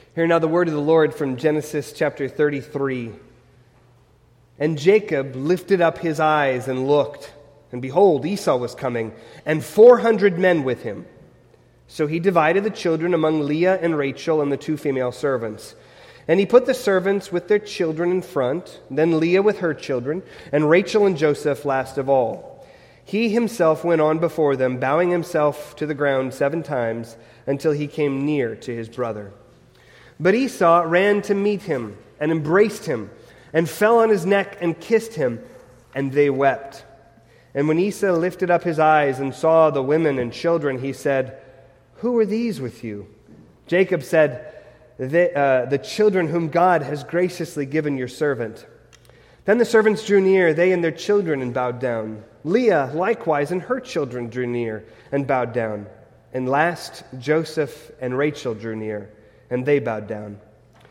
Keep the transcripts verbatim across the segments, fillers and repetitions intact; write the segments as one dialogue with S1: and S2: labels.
S1: Hear now the word of the Lord from Genesis chapter thirty-three. And Jacob lifted up his eyes and looked, and behold, Esau was coming, and four hundred men with him. So he divided the children among Leah and Rachel and the two female servants. And he put the servants with their children in front, then Leah with her children, and Rachel and Joseph last of all. He himself went on before them, bowing himself to the ground seven times, until he came near to his brother. But Esau ran to meet him, and embraced him, and fell on his neck and kissed him, and they wept. And when Esau lifted up his eyes and saw the women and children, he said, "Who are these with you?" Jacob said, the, uh, the children whom God has graciously given your servant. Then the servants drew near, they and their children, and bowed down. Leah likewise and her children drew near and bowed down. And last Joseph and Rachel drew near, and they bowed down.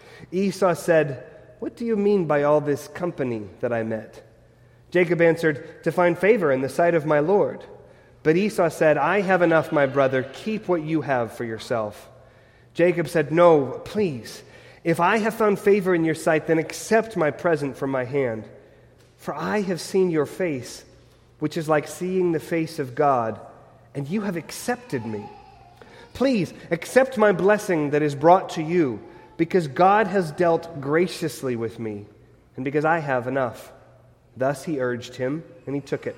S1: Esau said, "What do you mean by all this company that I met?" Jacob answered, "To find favor in the sight of my Lord." But Esau said, "I have enough, my brother. Keep what you have for yourself." Jacob said, "No, please. If I have found favor in your sight, then accept my present from my hand. For I have seen your face, which is like seeing the face of God, and you have accepted me. Please accept my blessing that is brought to you, because God has dealt graciously with me, and because I have enough." Thus he urged him, and he took it.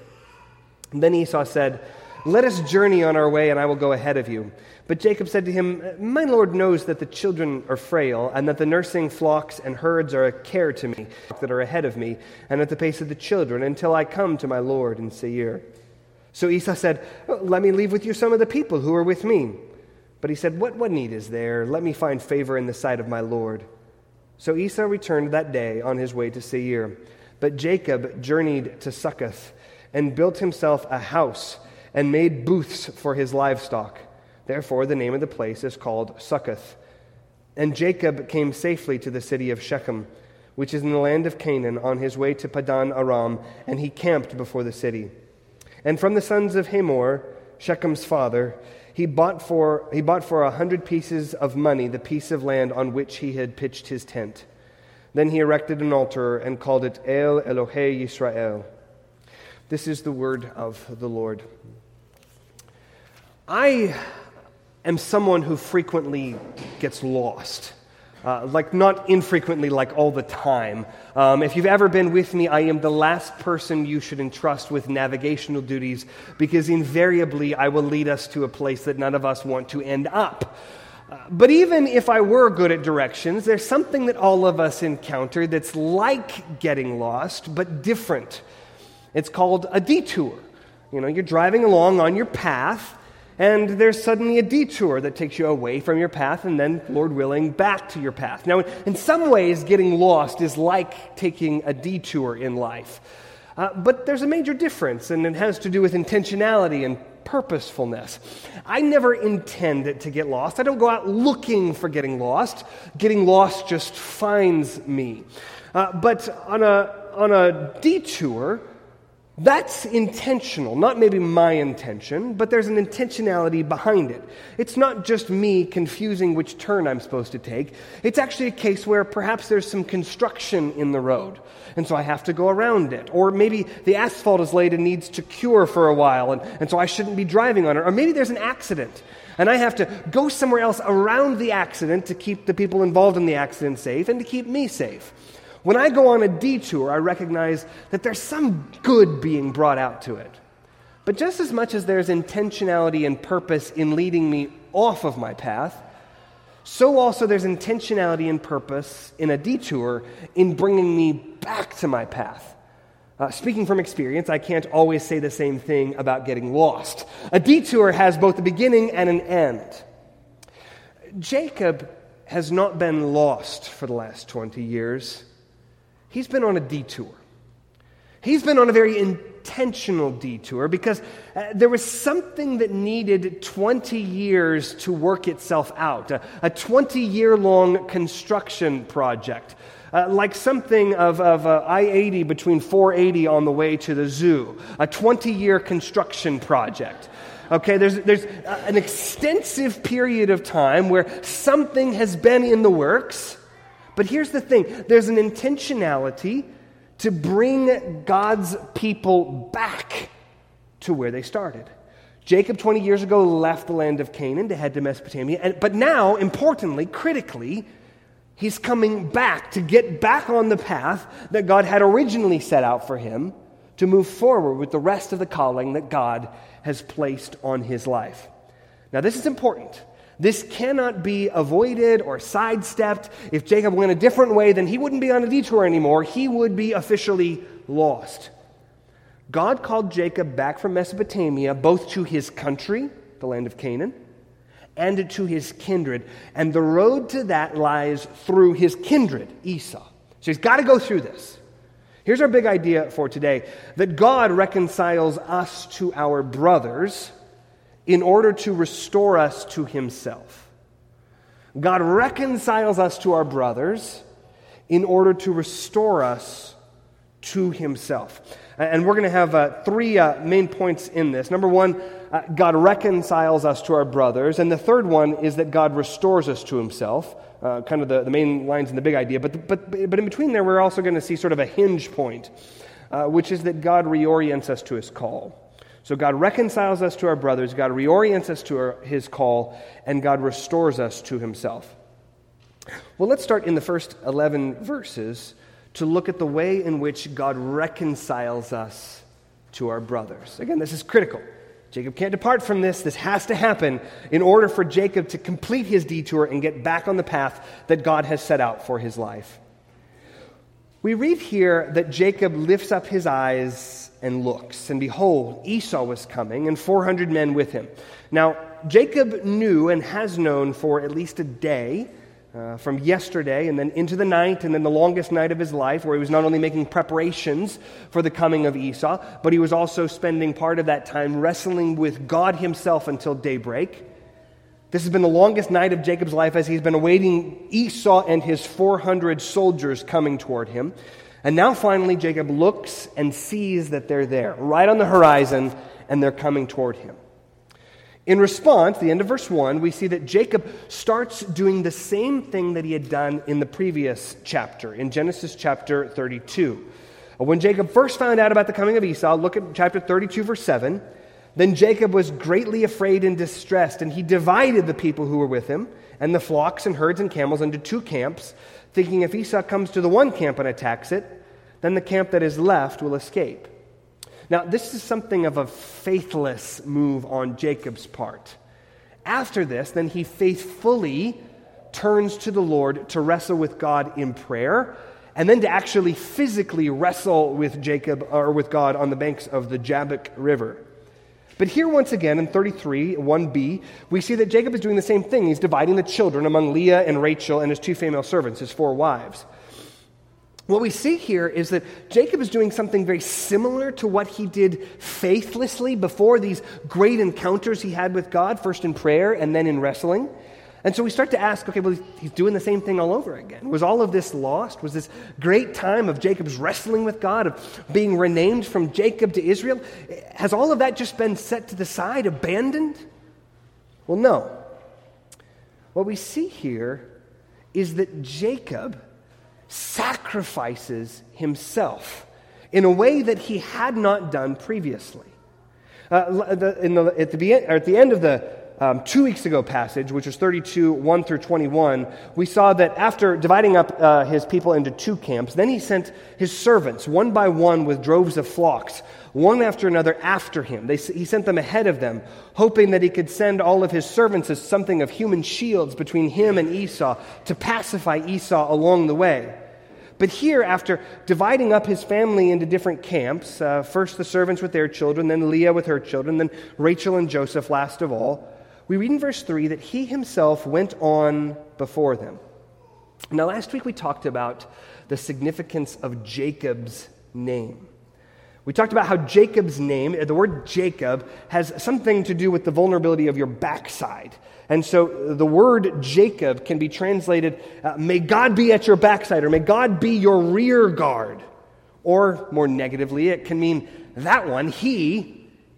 S1: And then Esau said, "Let us journey on our way, and I will go ahead of you." But Jacob said to him, "My Lord knows that the children are frail, and that the nursing flocks and herds are a care to me, that are ahead of me, and at the pace of the children, until I come to my Lord in Seir." So Esau said, "Let me leave with you some of the people who are with me." But he said, what, what need is there? Let me find favor in the sight of my Lord." So Esau returned that day on his way to Seir. But Jacob journeyed to Succoth, and built himself a house, and made booths for his livestock. Therefore the name of the place is called Succoth. And Jacob came safely to the city of Shechem, which is in the land of Canaan, on his way to Padan Aram, and he camped before the city. And from the sons of Hamor, Shechem's father, He bought for he bought for a hundred pieces of money the piece of land on which he had pitched his tent. Then he erected an altar and called it El Elohei Yisrael. This is the word of the Lord. I am someone who frequently gets lost. Uh, like not infrequently, like all the time. Um, if you've ever been with me, I am the last person you should entrust with navigational duties, because invariably I will lead us to a place that none of us want to end up. Uh, but even if I were good at directions, there's something that all of us encounter that's like getting lost, but different. It's called a detour. You know, you're driving along on your path, and there's suddenly a detour that takes you away from your path and then, Lord willing, back to your path. Now, in some ways, getting lost is like taking a detour in life. Uh, but there's a major difference, and it has to do with intentionality and purposefulness. I never intend to get lost. I don't go out looking for getting lost. Getting lost just finds me. Uh, but on a on a detour, that's intentional, not maybe my intention, but there's an intentionality behind it. It's not just me confusing which turn I'm supposed to take. It's actually a case where perhaps there's some construction in the road, and so I have to go around it. Or maybe the asphalt is laid and needs to cure for a while, and, and so I shouldn't be driving on it. Or maybe there's an accident, and I have to go somewhere else around the accident to keep the people involved in the accident safe and to keep me safe. When I go on a detour, I recognize that there's some good being brought out to it. But just as much as there's intentionality and purpose in leading me off of my path, so also there's intentionality and purpose in a detour in bringing me back to my path. Uh, speaking from experience, I can't always say the same thing about getting lost. A detour has both a beginning and an end. Jacob has not been lost for the last twenty years. He's been on a detour. He's been on a very intentional detour because uh, there was something that needed twenty years to work itself out, a, a twenty-year-long construction project, uh, like something of, of uh, I eighty between four eighty on the way to the zoo, a twenty-year construction project. Okay, there's, there's an extensive period of time where something has been in the works. But here's the thing. There's an intentionality to bring God's people back to where they started. Jacob, twenty years ago, left the land of Canaan to head to Mesopotamia. And, but now, importantly, critically, he's coming back to get back on the path that God had originally set out for him to move forward with the rest of the calling that God has placed on his life. Now, this is important. This cannot be avoided or sidestepped. If Jacob went a different way, then he wouldn't be on a detour anymore. He would be officially lost. God called Jacob back from Mesopotamia, both to his country, the land of Canaan, and to his kindred. And the road to that lies through his kindred, Esau. So he's got to go through this. Here's our big idea for today, that God reconciles us to our brothers in order to restore us to himself. God reconciles us to our brothers in order to restore us to himself. And we're going to have uh, three uh, main points in this. Number one, uh, God reconciles us to our brothers. And the third one is that God restores us to himself. Uh, kind of the, the main lines in the big idea. But, but, but in between there, we're also going to see sort of a hinge point, uh, which is that God reorients us to his call. So God reconciles us to our brothers, God reorients us to our, his call, and God restores us to himself. Well, let's start in the first eleven verses to look at the way in which God reconciles us to our brothers. Again, this is critical. Jacob can't depart from this. This has to happen in order for Jacob to complete his detour and get back on the path that God has set out for his life. We read here that Jacob lifts up his eyes and looks, and behold, Esau was coming, and four hundred men with him. Now, Jacob knew and has known for at least a day, Uh, from yesterday and then into the night and then the longest night of his life, where he was not only making preparations for the coming of Esau, but he was also spending part of that time wrestling with God himself until daybreak. This has been the longest night of Jacob's life as he's been awaiting Esau and his four hundred soldiers coming toward him. And now finally Jacob looks and sees that they're there, right on the horizon, and they're coming toward him. In response, the end of verse one, we see that Jacob starts doing the same thing that he had done in the previous chapter, in Genesis chapter thirty-two. When Jacob first found out about the coming of Esau, look at chapter thirty-two, verse seven. Then Jacob was greatly afraid and distressed, and he divided the people who were with him, and the flocks and herds and camels into two camps, thinking if Esau comes to the one camp and attacks it, then the camp that is left will escape. Now, this is something of a faithless move on Jacob's part. After this, then he faithfully turns to the Lord to wrestle with God in prayer, and then to actually physically wrestle with Jacob or with God on the banks of the Jabbok River. But here once again in thirty-three, one b, we see that Jacob is doing the same thing. He's dividing the children among Leah and Rachel and his two female servants, his four wives. What we see here is that Jacob is doing something very similar to what he did faithlessly before these great encounters he had with God, first in prayer and then in wrestling. And so we start to ask, okay, well, he's doing the same thing all over again. Was all of this lost? Was this great time of Jacob's wrestling with God, of being renamed from Jacob to Israel, has all of that just been set to the side, abandoned? Well, no. What we see here is that Jacob sacrifices himself in a way that he had not done previously. Uh, the, in the, at, the, or at the end of the um, two weeks ago passage, which was thirty-two, one through twenty-one, we saw that after dividing up uh, his people into two camps, then he sent his servants one by one with droves of flocks, one after another after him. They, he sent them ahead of them, hoping that he could send all of his servants as something of human shields between him and Esau to pacify Esau along the way. But here, after dividing up his family into different camps, uh, first the servants with their children, then Leah with her children, then Rachel and Joseph last of all, we read in verse three that he himself went on before them. Now, last week we talked about the significance of Jacob's name. We talked about how Jacob's name, the word Jacob, has something to do with the vulnerability of your backside. And so the word Jacob can be translated, uh, may God be at your backside, or may God be your rear guard. Or more negatively, it can mean that one, he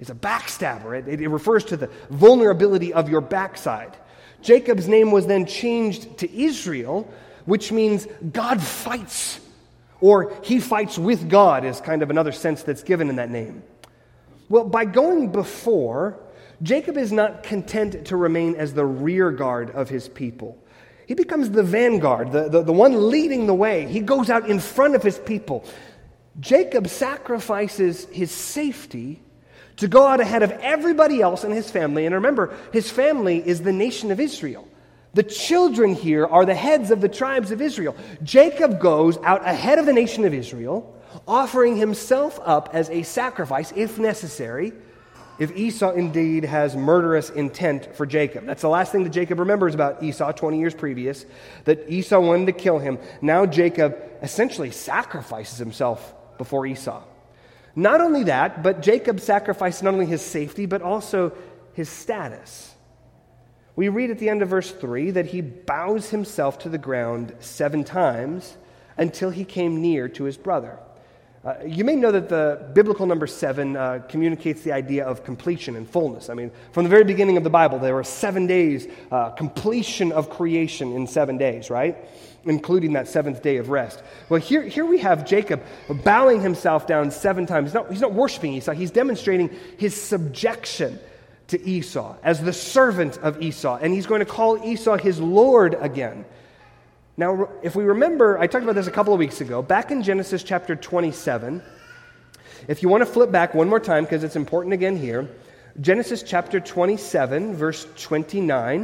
S1: is a backstabber. It, it refers to the vulnerability of your backside. Jacob's name was then changed to Israel, which means God fights, or he fights with God is kind of another sense that's given in that name. Well, by going before, Jacob is not content to remain as the rear guard of his people. He becomes the vanguard, the, the, the one leading the way. He goes out in front of his people. Jacob sacrifices his safety to go out ahead of everybody else in his family. And remember, his family is the nation of Israel. The children here are the heads of the tribes of Israel. Jacob goes out ahead of the nation of Israel, offering himself up as a sacrifice, if necessary, if Esau indeed has murderous intent for Jacob. That's the last thing that Jacob remembers about Esau twenty years previous, that Esau wanted to kill him. Now Jacob essentially sacrifices himself before Esau. Not only that, but Jacob sacrificed not only his safety, but also his status. We read at the end of verse three that he bows himself to the ground seven times until he came near to his brother. Uh, you may know that the biblical number seven uh, communicates the idea of completion and fullness. I mean, from the very beginning of the Bible, there were seven days, uh, completion of creation in seven days, right? Including that seventh day of rest. Well, here, here we have Jacob bowing himself down seven times. He's not, he's not worshiping Esau. He's demonstrating his subjection to Esau as the servant of Esau. And he's going to call Esau his Lord again. Now, if we remember, I talked about this a couple of weeks ago, back in Genesis chapter twenty-seven, if you want to flip back one more time, because it's important again here, Genesis chapter twenty-seven, verse twenty-nine,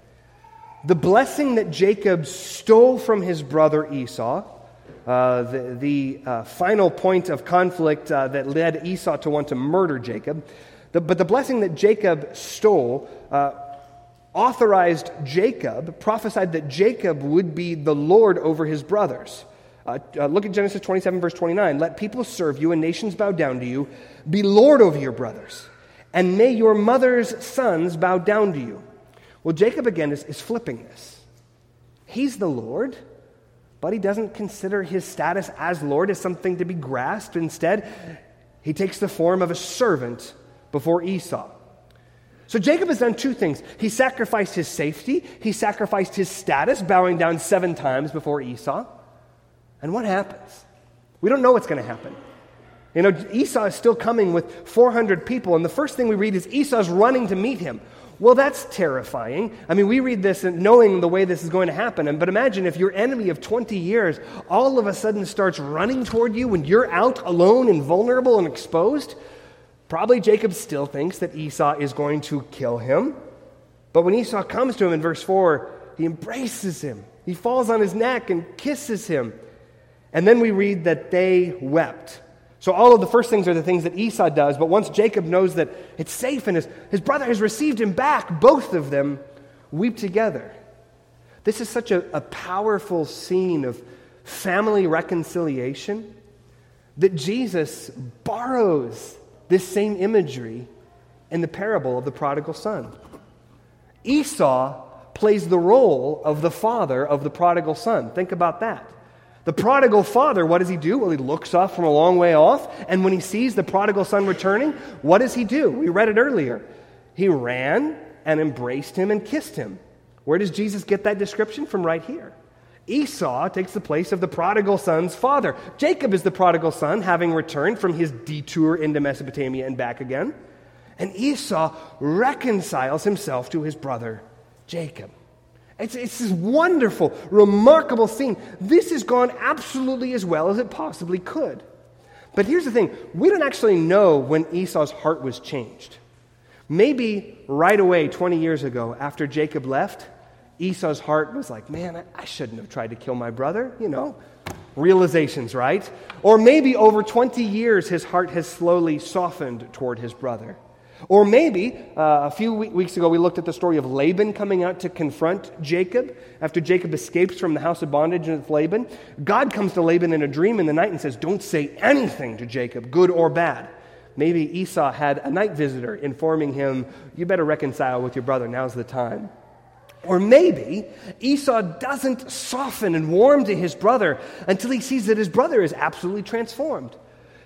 S1: the blessing that Jacob stole from his brother Esau, uh, the, the uh, final point of conflict uh, that led Esau to want to murder Jacob, the, but the blessing that Jacob stole uh, authorized Jacob, prophesied that Jacob would be the Lord over his brothers. Uh, uh, look at Genesis twenty-seven, verse twenty-nine. Let people serve you and nations bow down to you. Be Lord over your brothers. And may your mother's sons bow down to you. Well, Jacob again is, is flipping this. He's the Lord, but he doesn't consider his status as Lord as something to be grasped. Instead, he takes the form of a servant before Esau. So Jacob has done two things. He sacrificed his safety. He sacrificed his status, bowing down seven times before Esau. And what happens? We don't know what's going to happen. You know, Esau is still coming with four hundred people, and the first thing we read is Esau's running to meet him. Well, that's terrifying. I mean, we read this and knowing the way this is going to happen, but imagine if your enemy of twenty years all of a sudden starts running toward you when you're out alone and vulnerable and exposed. Probably Jacob still thinks that Esau is going to kill him. But when Esau comes to him in verse four, he embraces him. He falls on his neck and kisses him. And then we read that they wept. So all of the first things are the things that Esau does, but once Jacob knows that it's safe and his, his brother has received him back, both of them weep together. This is such a, a powerful scene of family reconciliation that Jesus borrows this same imagery in the parable of the prodigal son. Esau plays the role of the father of the prodigal son. Think about that. The prodigal father, what does he do? Well, he looks off from a long way off, and when he sees the prodigal son returning, what does he do? We read it earlier. He ran and embraced him and kissed him. Where does Jesus get that description? From right here. Esau takes the place of the prodigal son's father. Jacob is the prodigal son, having returned from his detour into Mesopotamia and back again. And Esau reconciles himself to his brother Jacob. It's, it's this wonderful, remarkable scene. This has gone absolutely as well as it possibly could. But here's the thing. We don't actually know when Esau's heart was changed. Maybe right away, twenty years ago, after Jacob left, Esau's heart was like, man, I, I shouldn't have tried to kill my brother, you know. Realizations, right? Or maybe over twenty years, his heart has slowly softened toward his brother. Or maybe, uh, a few weeks ago, we looked at the story of Laban coming out to confront Jacob. After Jacob escapes from the house of bondage with Laban, God comes to Laban in a dream in the night and says, don't say anything to Jacob, good or bad. Maybe Esau had a night visitor informing him, you better reconcile with your brother, now's the time. Or maybe Esau doesn't soften and warm to his brother until he sees that his brother is absolutely transformed.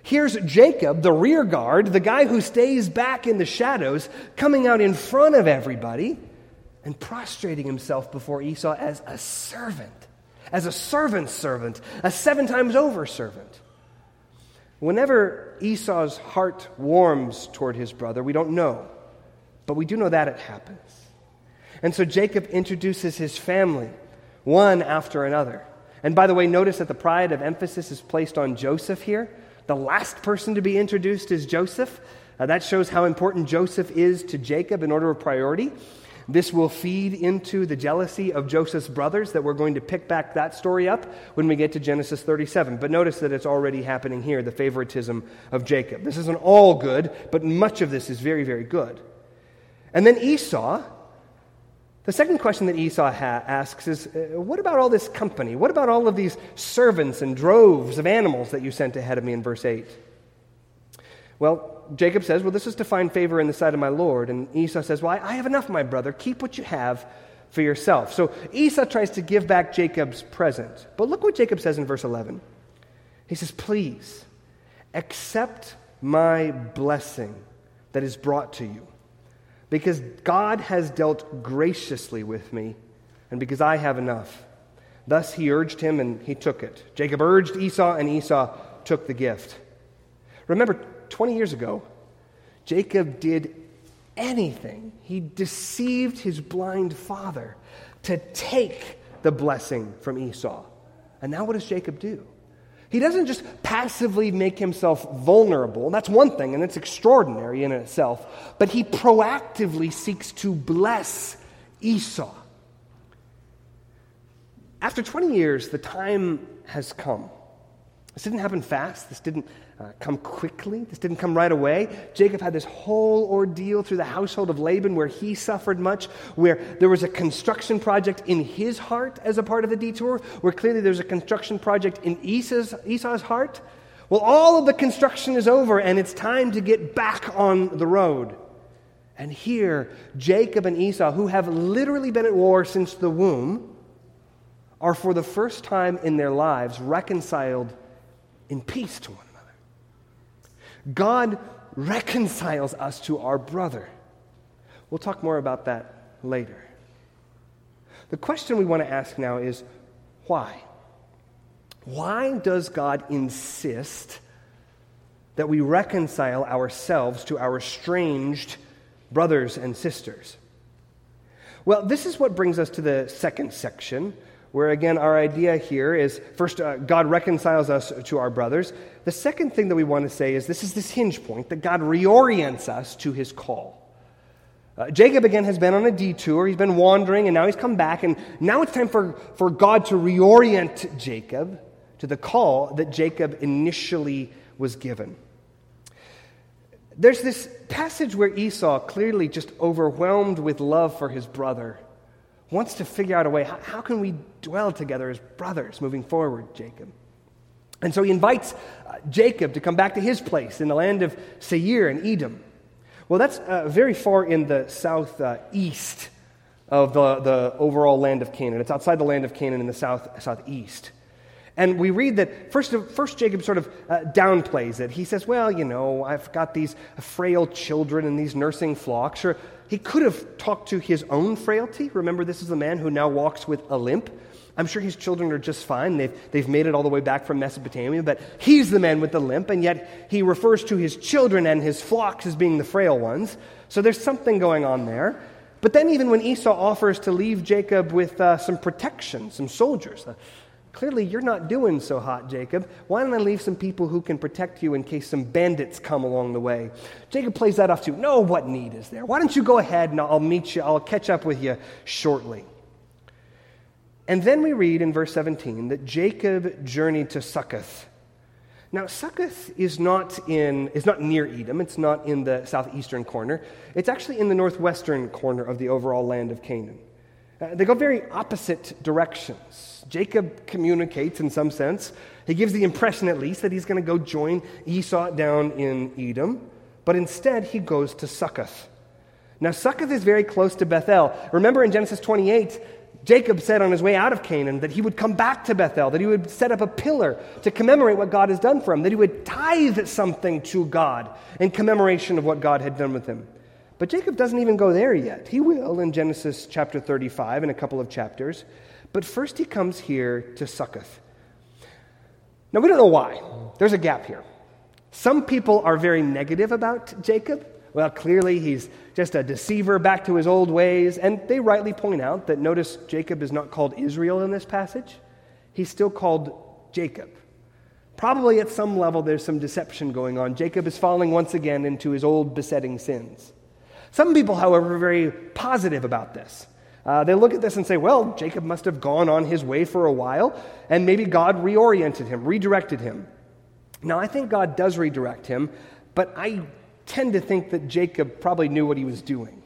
S1: Here's Jacob, the rear guard, the guy who stays back in the shadows, coming out in front of everybody and prostrating himself before Esau as a servant, as a servant's servant, a seven times over servant. Whenever Esau's heart warms toward his brother, we don't know, but we do know that it happens. And so Jacob introduces his family, one after another. And by the way, notice that the pride of emphasis is placed on Joseph here. The last person to be introduced is Joseph. Uh, that shows how important Joseph is to Jacob in order of priority. This will feed into the jealousy of Joseph's brothers that we're going to pick back that story up when we get to Genesis thirty-seven. But notice that it's already happening here, the favoritism of Jacob. This isn't all good, but much of this is very, very good. And then Esau, the second question that Esau ha- asks is, uh, what about all this company? What about all of these servants and droves of animals that you sent ahead of me in verse eight? Well, Jacob says, well, this is to find favor in the sight of my Lord. And Esau says, well, I, I have enough, my brother. Keep what you have for yourself. So Esau tries to give back Jacob's present. But look what Jacob says in verse eleven. He says, please, accept my blessing that is brought to you, because God has dealt graciously with me, and because I have enough. Thus he urged him, and he took it. Jacob urged Esau, and Esau took the gift. Remember, twenty years ago, Jacob did anything. He deceived his blind father to take the blessing from Esau. And now what does Jacob do? He doesn't just passively make himself vulnerable. That's one thing, and it's extraordinary in itself. But he proactively seeks to bless Esau. After twenty years, the time has come. This didn't happen fast. This didn't uh, come quickly. This didn't come right away. Jacob had this whole ordeal through the household of Laban where he suffered much, where there was a construction project in his heart as a part of the detour, where clearly there's a construction project in Esau's, Esau's heart. Well, all of the construction is over, and it's time to get back on the road. And here, Jacob and Esau, who have literally been at war since the womb, are for the first time in their lives reconciled in peace to one another. God reconciles us to our brother. We'll talk more about that later. The question we want to ask now is, why? Why does God insist that we reconcile ourselves to our estranged brothers and sisters? Well, this is what brings us to the second section, where, again, our idea here is, first, uh, God reconciles us to our brothers. The second thing that we want to say is this is this hinge point, that God reorients us to his call. Uh, Jacob, again, has been on a detour. He's been wandering, and now he's come back, and now it's time for, for God to reorient Jacob to the call that Jacob initially was given. There's this passage where Esau, clearly just overwhelmed with love for his brother, wants to figure out a way, how, how can we dwell together as brothers moving forward, Jacob? And so he invites uh, Jacob to come back to his place in the land of Seir and Edom. Well, that's uh, very far in the southeast uh, of the, the overall land of Canaan. It's outside the land of Canaan in the south southeast. And we read that first, first Jacob sort of uh, downplays it. He says, well, you know, I've got these frail children and these nursing flocks. Or he could have talked to his own frailty. Remember, this is the man who now walks with a limp. I'm sure his children are just fine. They've, they've made it all the way back from Mesopotamia, but he's the man with the limp, and yet he refers to his children and his flocks as being the frail ones. So there's something going on there. But then even when Esau offers to leave Jacob with uh, some protection, some soldiers, uh, clearly you're not doing so hot, Jacob. Why don't I leave some people who can protect you in case some bandits come along the way? Jacob plays that off too. No, what need is there? Why don't you go ahead and I'll meet you, I'll catch up with you shortly. And then we read in verse seventeen that Jacob journeyed to Succoth. Now, Succoth is not in is not near Edom. It's not in the southeastern corner. It's actually in the northwestern corner of the overall land of Canaan. Uh, they go very opposite directions. Jacob communicates in some sense. He gives the impression, at least, that he's going to go join Esau down in Edom. But instead, he goes to Succoth. Now, Succoth is very close to Bethel. Remember in Genesis twenty-eight, Jacob said on his way out of Canaan that he would come back to Bethel, that he would set up a pillar to commemorate what God has done for him, that he would tithe something to God in commemoration of what God had done with him. But Jacob doesn't even go there yet. He will in Genesis chapter thirty-five in a couple of chapters. But first he comes here to Succoth. Now we don't know why. There's a gap here. Some people are very negative about Jacob. Well, clearly he's just a deceiver back to his old ways. And they rightly point out that notice Jacob is not called Israel in this passage. He's still called Jacob. Probably at some level there's some deception going on. Jacob is falling once again into his old besetting sins. Some people, however, are very positive about this. Uh, they look at this and say, well, Jacob must have gone on his way for a while, and maybe God reoriented him, redirected him. Now, I think God does redirect him, but I tend to think that Jacob probably knew what he was doing.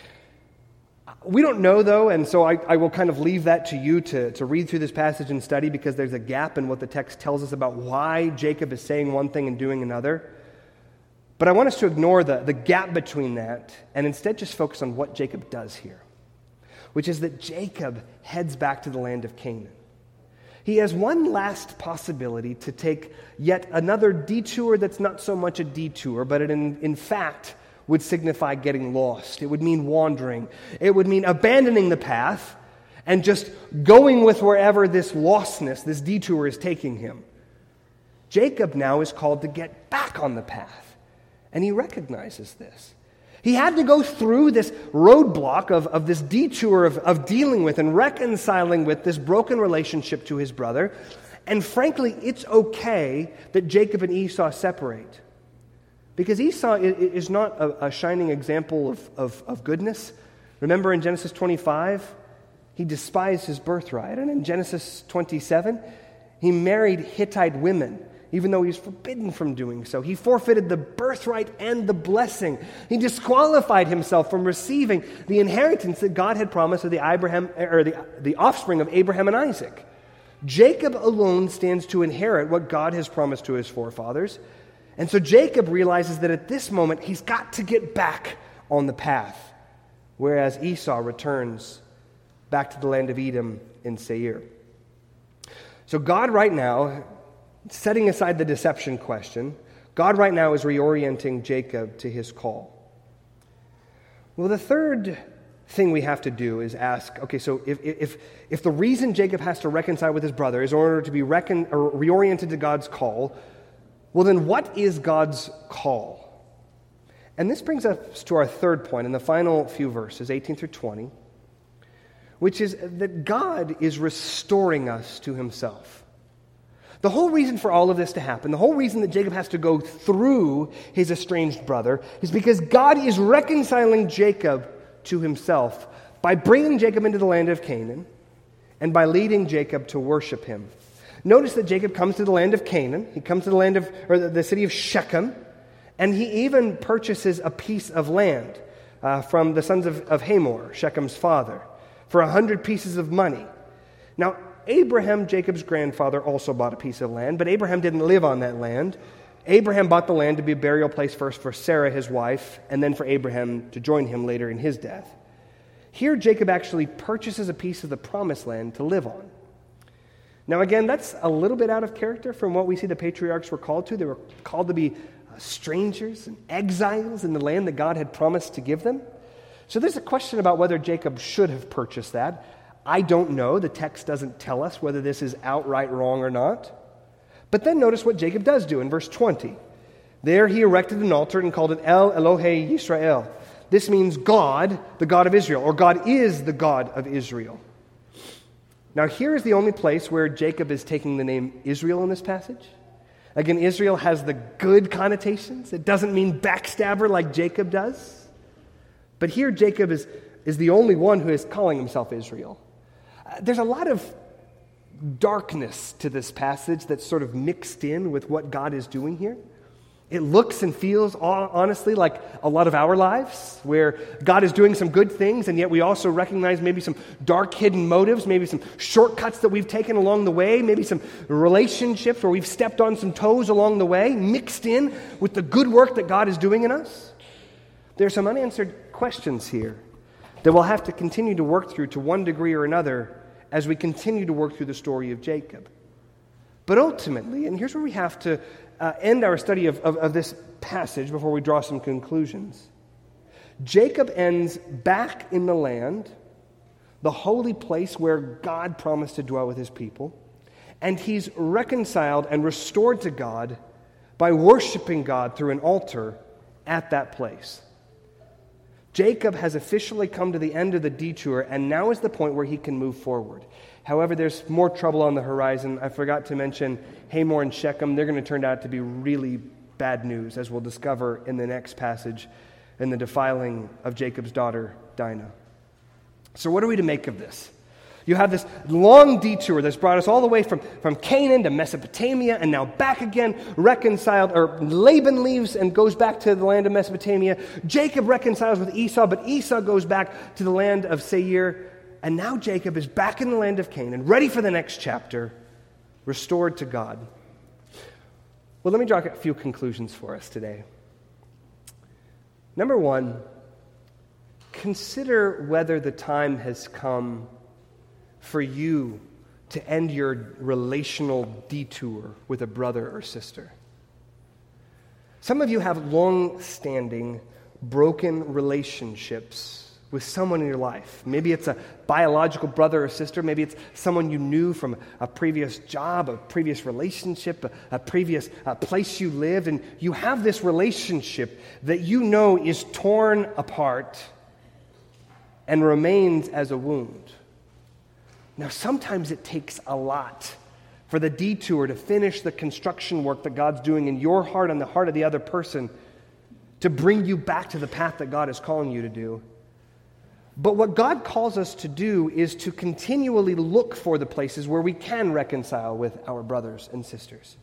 S1: We don't know, though, and so I, I will kind of leave that to you to, to read through this passage and study, because there's a gap in what the text tells us about why Jacob is saying one thing and doing another. But I want us to ignore the, the gap between that and instead just focus on what Jacob does here, which is that Jacob heads back to the land of Canaan. He has one last possibility to take yet another detour that's not so much a detour, but it in, in fact would signify getting lost. It would mean wandering. It would mean abandoning the path and just going with wherever this lostness, this detour is taking him. Jacob now is called to get back on the path, and he recognizes this. He had to go through this roadblock of, of this detour of, of dealing with and reconciling with this broken relationship to his brother. And frankly, it's okay that Jacob and Esau separate. Because Esau is not a, a shining example of, of, of goodness. Remember in Genesis twenty-five, he despised his birthright. And in Genesis twenty-seven, he married Hittite women, even though he was forbidden from doing so. He forfeited the birthright and the blessing. He disqualified himself from receiving the inheritance that God had promised to the Abraham or the, the offspring of Abraham and Isaac. Jacob alone stands to inherit what God has promised to his forefathers. And so Jacob realizes that at this moment he's got to get back on the path, whereas Esau returns back to the land of Edom in Seir. So God right now, setting aside the deception question, God right now is reorienting Jacob to his call. Well, the third thing we have to do is ask, okay, so if if if the reason Jacob has to reconcile with his brother is in order to be recon, or reoriented to God's call, well then what is God's call? And this brings us to our third point in the final few verses, eighteen through twenty, which is that God is restoring us to himself. The whole reason for all of this to happen, the whole reason that Jacob has to go through his estranged brother, is because God is reconciling Jacob to himself by bringing Jacob into the land of Canaan and by leading Jacob to worship him. Notice that Jacob comes to the land of Canaan. He comes to the land of, or the, the city of Shechem, and he even purchases a piece of land uh, from the sons of, of Hamor, Shechem's father, for a hundred pieces of money. Now, Abraham, Jacob's grandfather, also bought a piece of land, but Abraham didn't live on that land. Abraham bought the land to be a burial place first for Sarah, his wife, and then for Abraham to join him later in his death. Here, Jacob actually purchases a piece of the promised land to live on. Now, again, that's a little bit out of character from what we see the patriarchs were called to. They were called to be strangers and exiles in the land that God had promised to give them. So there's a question about whether Jacob should have purchased that. I don't know. The text doesn't tell us whether this is outright wrong or not. But then notice what Jacob does do in verse twenty. There he erected an altar and called it El Elohe Yisrael. This means God, the God of Israel, or God is the God of Israel. Now here is the only place where Jacob is taking the name Israel in this passage. Again, Israel has the good connotations. It doesn't mean backstabber like Jacob does. But here Jacob is, is the only one who is calling himself Israel. There's a lot of darkness to this passage that's sort of mixed in with what God is doing here. It looks and feels, honestly, like a lot of our lives, where God is doing some good things, and yet we also recognize maybe some dark hidden motives, maybe some shortcuts that we've taken along the way, maybe some relationships where we've stepped on some toes along the way, mixed in with the good work that God is doing in us. There are some unanswered questions here that we'll have to continue to work through to one degree or another as we continue to work through the story of Jacob. But ultimately, and here's where we have to uh, end our study of, of, of this passage before we draw some conclusions. Jacob ends back in the land, the holy place where God promised to dwell with his people, and he's reconciled and restored to God by worshiping God through an altar at that place. Jacob has officially come to the end of the detour, and now is the point where he can move forward. However, there's more trouble on the horizon. I forgot to mention Hamor and Shechem. They're going to turn out to be really bad news, as we'll discover in the next passage, in the defiling of Jacob's daughter, Dinah. So what are we to make of this? You have this long detour that's brought us all the way from, from Canaan to Mesopotamia and now back again, reconciled, or Laban leaves and goes back to the land of Mesopotamia. Jacob reconciles with Esau, but Esau goes back to the land of Seir. And now Jacob is back in the land of Canaan, ready for the next chapter, restored to God. Well, let me draw a few conclusions for us today. Number one, consider whether the time has come for you to end your relational detour with a brother or sister. Some of you have long-standing, broken relationships with someone in your life. Maybe it's a biological brother or sister. Maybe it's someone you knew from a previous job, a previous relationship, a, a previous uh, place you lived, and you have this relationship that you know is torn apart and remains as a wound. Now, sometimes it takes a lot for the detour to finish the construction work that God's doing in your heart and the heart of the other person to bring you back to the path that God is calling you to do. But what God calls us to do is to continually look for the places where we can reconcile with our brothers and sisters.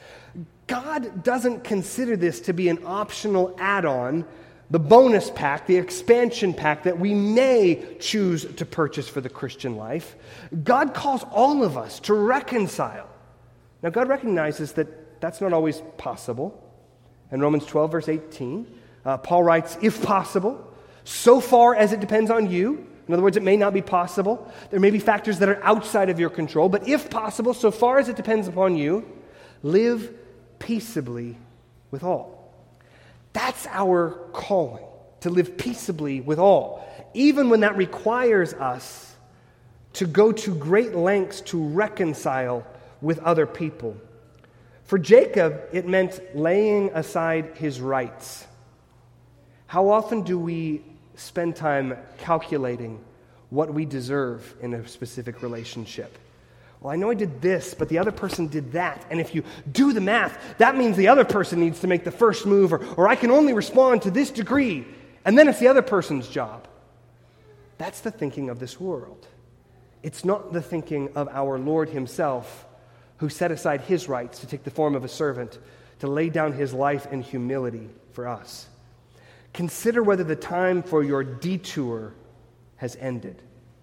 S1: God doesn't consider this to be an optional add-on, the bonus pack, the expansion pack that we may choose to purchase for the Christian life. God calls all of us to reconcile. Now, God recognizes that that's not always possible. In Romans twelve, verse eighteen, uh, Paul writes, if possible, so far as it depends on you. In other words, it may not be possible. There may be factors that are outside of your control, but if possible, so far as it depends upon you, live peaceably with all. That's our calling, to live peaceably with all, even when that requires us to go to great lengths to reconcile with other people. For Jacob, it meant laying aside his rights. How often do we spend time calculating what we deserve in a specific relationship? Well, I know I did this, but the other person did that. And if you do the math, that means the other person needs to make the first move, or, or I can only respond to this degree, and then it's the other person's job. That's the thinking of this world. It's not the thinking of our Lord himself, who set aside his rights to take the form of a servant, to lay down his life in humility for us. Consider whether the time for your detour has ended.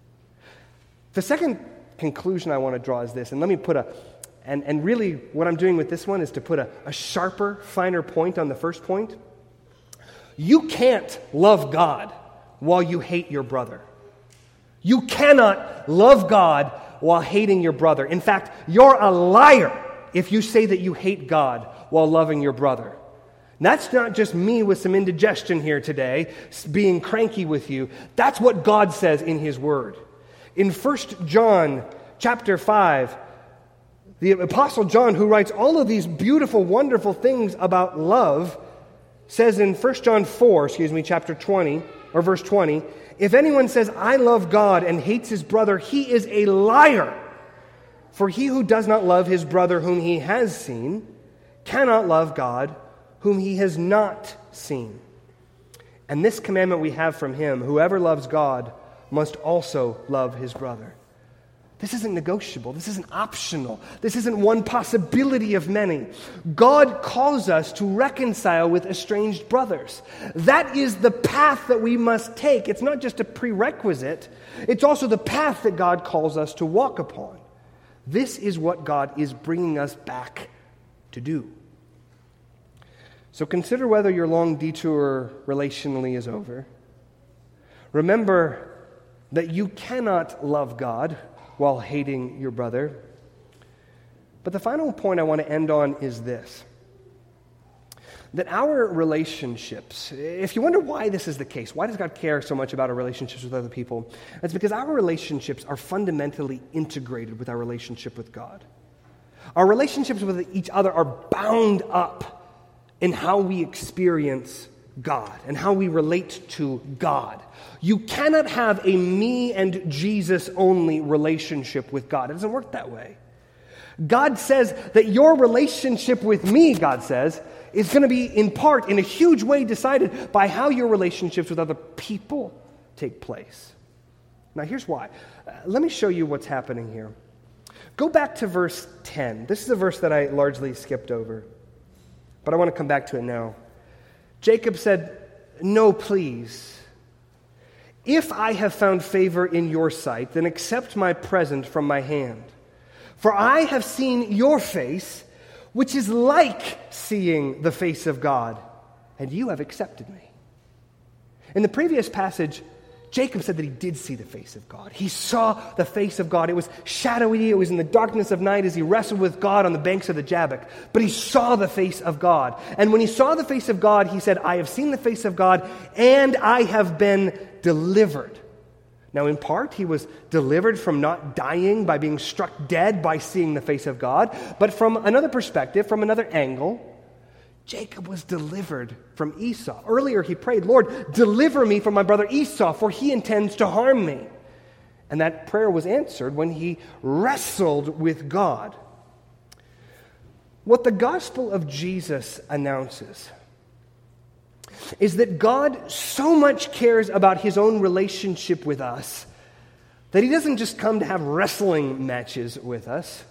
S1: The second conclusion I want to draw is this, and let me put a, and, and really what I'm doing with this one is to put a, a sharper, finer point on the first point. You can't love God while you hate your brother. You cannot love God while hating your brother. In fact, you're a liar if you say that you hate God while loving your brother. And that's not just me with some indigestion here today, being cranky with you. That's what God says in his word. In First John chapter five, the Apostle John, who writes all of these beautiful, wonderful things about love, says in First John four, excuse me, chapter twenty, or verse twenty, if anyone says, I love God and hates his brother, he is a liar. For he who does not love his brother whom he has seen cannot love God whom he has not seen. And this commandment we have from him, whoever loves God must also love his brother. This isn't negotiable. This isn't optional. This isn't one possibility of many. God calls us to reconcile with estranged brothers. That is the path that we must take. It's not just a prerequisite. It's also the path that God calls us to walk upon. This is what God is bringing us back to do. So consider whether your long detour relationally is over. Remember that you cannot love God while hating your brother. But the final point I want to end on is this: that our relationships, if you wonder why this is the case, why does God care so much about our relationships with other people? It's because our relationships are fundamentally integrated with our relationship with God. Our relationships with each other are bound up in how we experience God and how we relate to God. You cannot have a me and Jesus only relationship with God. It doesn't work that way. God says that your relationship with me, God says, is going to be in part, in a huge way, decided by how your relationships with other people take place. Now, here's why. Uh, let me show you what's happening here. Go back to verse ten. This is a verse that I largely skipped over, but I want to come back to it now. Jacob said, "No, please. If I have found favor in your sight, then accept my present from my hand. For I have seen your face, which is like seeing the face of God, and you have accepted me." In the previous passage, Jacob said that he did see the face of God. He saw the face of God. It was shadowy. It was in the darkness of night as he wrestled with God on the banks of the Jabbok. But he saw the face of God. And when he saw the face of God, he said, "I have seen the face of God, and I have been delivered." Now, in part, he was delivered from not dying by being struck dead by seeing the face of God. But from another perspective, from another angle, Jacob was delivered from Esau. Earlier, he prayed, "Lord, deliver me from my brother Esau, for he intends to harm me." And that prayer was answered when he wrestled with God. What the gospel of Jesus announces is that God so much cares about his own relationship with us that he doesn't just come to have wrestling matches with us.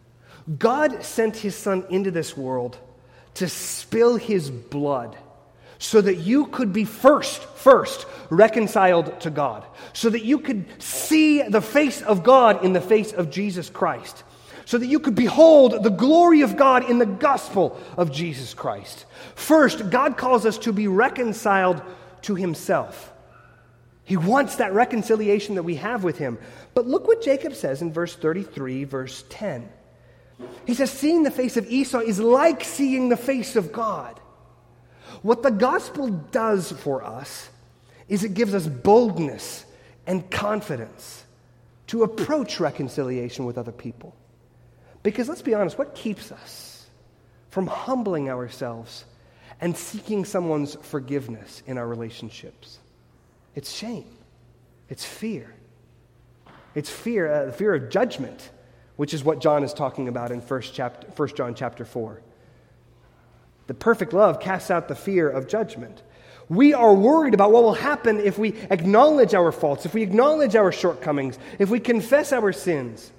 S1: God sent his Son into this world to spill his blood so that you could be first, first reconciled to God, so that you could see the face of God in the face of Jesus Christ, so that you could behold the glory of God in the gospel of Jesus Christ. First, God calls us to be reconciled to himself. He wants that reconciliation that we have with him. But look what Jacob says in verse thirty-three, verse ten. He says, "Seeing the face of Esau is like seeing the face of God." What the gospel does for us is it gives us boldness and confidence to approach reconciliation with other people. Because let's be honest, what keeps us from humbling ourselves and seeking someone's forgiveness in our relationships? It's shame. It's fear. It's fear, uh, the fear of judgment, which is what John is talking about in First chapter, First John chapter four. The perfect love casts out the fear of judgment. We are worried about what will happen if we acknowledge our faults, if we acknowledge our shortcomings, if we confess our sins.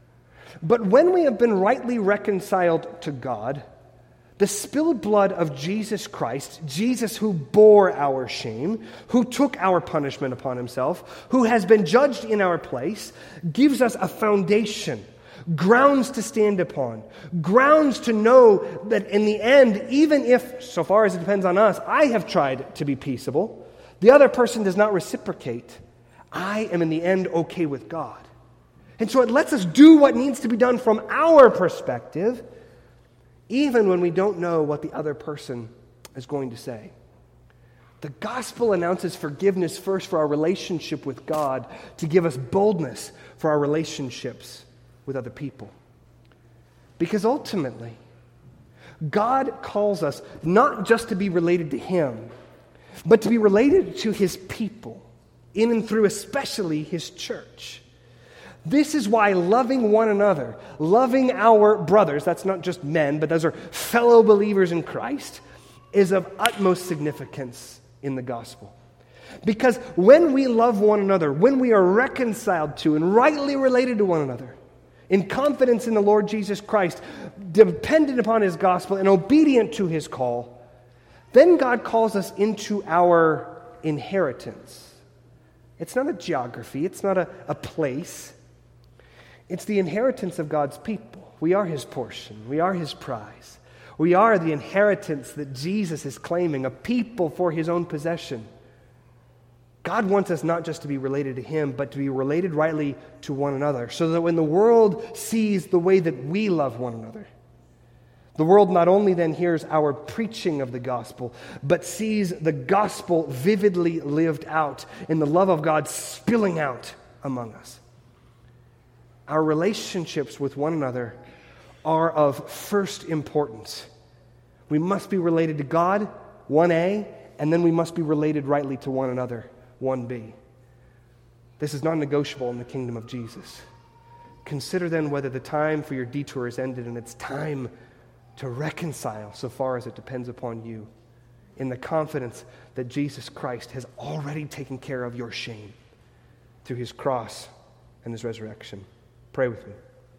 S1: But when we have been rightly reconciled to God, the spilled blood of Jesus Christ, Jesus who bore our shame, who took our punishment upon himself, who has been judged in our place, gives us a foundation, grounds to stand upon, grounds to know that in the end, even if, so far as it depends on us, I have tried to be peaceable, the other person does not reciprocate, I am in the end okay with God. And so it lets us do what needs to be done from our perspective, even when we don't know what the other person is going to say. The gospel announces forgiveness first for our relationship with God, to give us boldness for our relationships with other people. Because ultimately, God calls us not just to be related to him, but to be related to his people, in and through especially his church. This is why loving one another, loving our brothers, that's not just men, but those are fellow believers in Christ, is of utmost significance in the gospel. Because when we love one another, when we are reconciled to and rightly related to one another, in confidence in the Lord Jesus Christ, dependent upon his gospel and obedient to his call, then God calls us into our inheritance. It's not a geography, it's not a, a place. It's the inheritance of God's people. We are his portion. We are his prize. We are the inheritance that Jesus is claiming, a people for his own possession. God wants us not just to be related to Him, but to be related rightly to one another, so that when the world sees the way that we love one another, the world not only then hears our preaching of the gospel, but sees the gospel vividly lived out in the love of God spilling out among us. Our relationships with one another are of first importance. We must be related to God, one A, and then we must be related rightly to one another, one B. This is non-negotiable in the kingdom of Jesus. Consider then whether the time for your detour is ended and it's time to reconcile so far as it depends upon you, in the confidence that Jesus Christ has already taken care of your shame through His cross and His resurrection. Pray with me.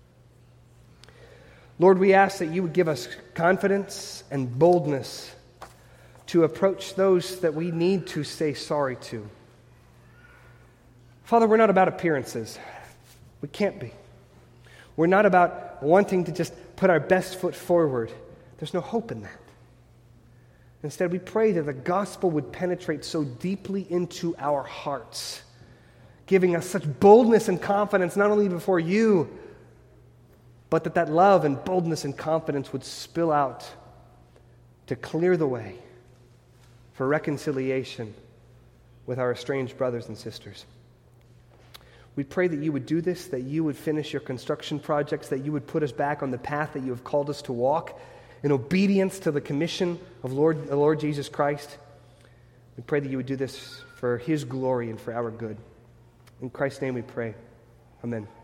S1: Lord, we ask that you would give us confidence and boldness to approach those that we need to say sorry to. Father, we're not about appearances. We can't be. We're not about wanting to just put our best foot forward. There's no hope in that. Instead, we pray that the gospel would penetrate so deeply into our hearts, giving us such boldness and confidence not only before you, but that that love and boldness and confidence would spill out to clear the way for reconciliation with our estranged brothers and sisters. We pray that you would do this, that you would finish your construction projects, that you would put us back on the path that you have called us to walk in obedience to the commission of Lord, the Lord Jesus Christ. We pray that you would do this for His glory and for our good. In Christ's name we pray. Amen.